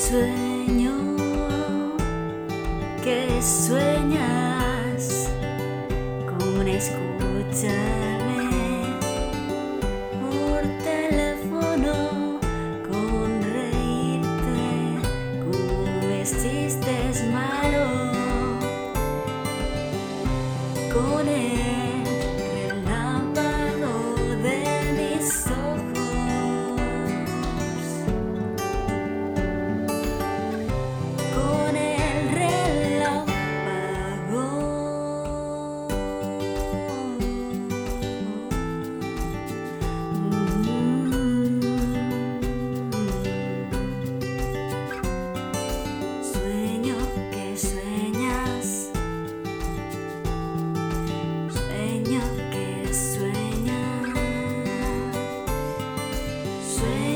Sueño que sueñas con escucharme por teléfono, con reírte con mis chistes malos, con el relámpago de mis ojos, con el relámpago. Sueño que sueñas, sueño que sueñas, sueño